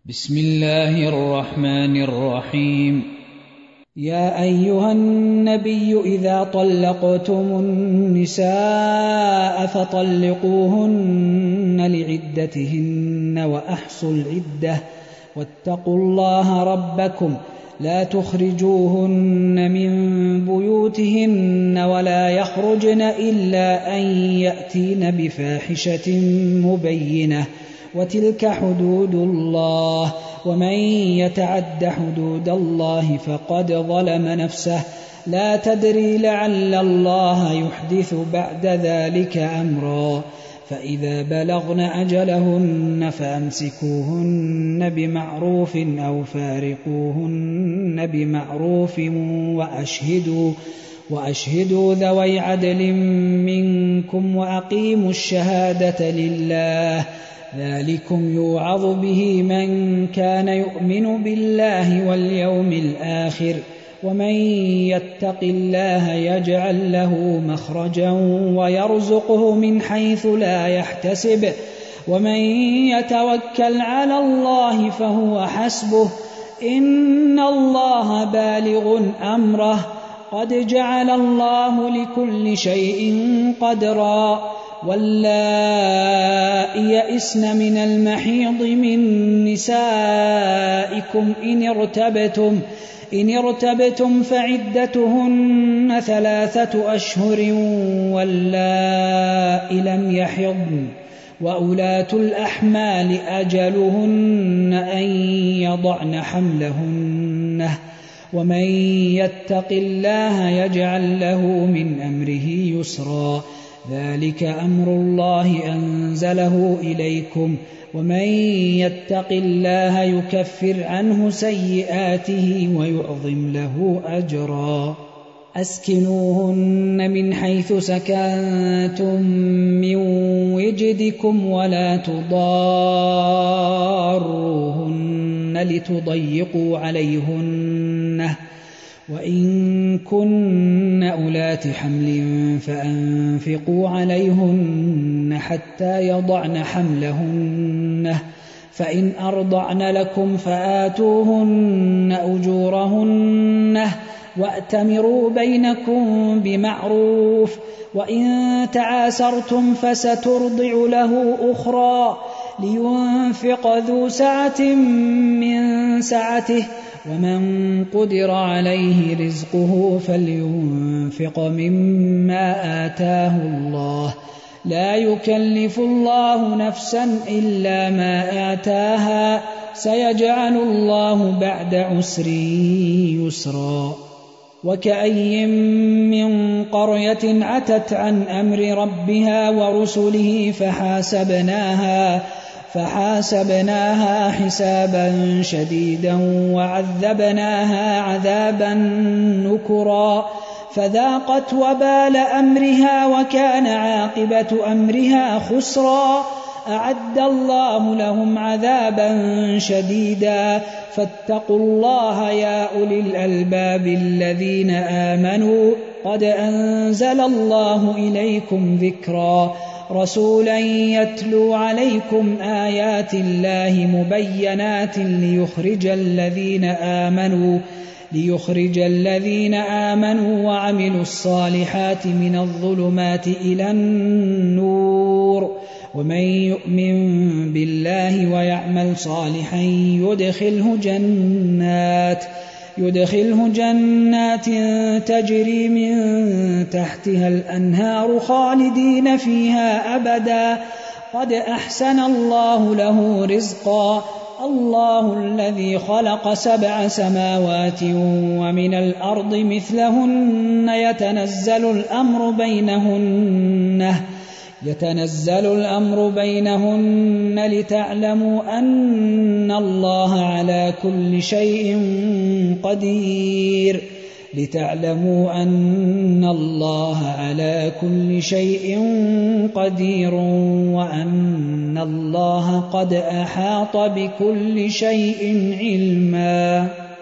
بسم الله الرحمن الرحيم. يا أيها النبي إذا طلقتم النساء فطلقوهن لعدتهن وأحصوا العدة واتقوا الله ربكم لا تخرجوهن من بيوتهن ولا يخرجن إلا أن يأتين بفاحشة مبينة وتلك حدود الله ومن يتعد حدود الله فقد ظلم نفسه لا تدري لعل الله يحدث بعد ذلك أمرا فإذا بلغن أجلهن فأمسكوهن بمعروف أو فارقوهن بمعروف وأشهدوا ذوي عدل منكم وأقيموا الشهادة لله ذلكم يوعظ به من كان يؤمن بالله واليوم الآخر ومن يتق الله يجعل له مخرجا ويرزقه من حيث لا يحتسب ومن يتوكل على الله فهو حسبه إن الله بالغ أمره قد جعل الله لكل شيء قدرا واللائي يئسن من المحيض من نسائكم إن ارتبتم فعدتهن 3 أشهر واللائي لم يحضن وأولاة الأحمال أجلهن أن يضعن حملهن ومن يتق الله يجعل له من أمره يسرا ذلك أمر الله أنزله إليكم ومن يتق الله يكفر عنه سيئاته ويعظم له أجرا أسكنوهن من حيث سكنتم من وجدكم ولا تضاروهن لتضيقوا عليهن وإن كن أولات حمل فأنفقوا عليهن حتى يضعن حملهن فإن أرضعن لكم فآتوهن أجورهن وأتمروا بينكم بمعروف وإن تعاسرتم فسترضع له أخرى لينفق ذو سعة من سعته ومن قدر عليه رزقه فلينفق مما آتاه الله لا يكلف الله نفسا إلا ما آتاها سيجعل الله بعد عسر يسرا وكأي من قرية عتت عن أمر ربها ورسله فحاسبناها حسابا شديدا وعذبناها عذابا نكرا فذاقت وبال أمرها وكان عاقبة أمرها خسرا أعد الله لهم عذابا شديدا فاتقوا الله يا أولي الألباب الذين آمنوا قد أنزل الله إليكم ذكرا رسولا يتلو عليكم آيات الله مبينات ليخرج الذين آمنوا وعملوا الصالحات من الظلمات إلى النور ومن يؤمن بالله ويعمل صالحا يدخله جنات تجري من تحتها الأنهار خالدين فيها أبدا قد أحسن الله له رزقا الله الذي خلق 7 سماوات ومن الأرض مثلهن يتنزل الأمر بينهن لتعلموا أن الله على كل شيء قدير وأن الله قد أحاط بكل شيء علما.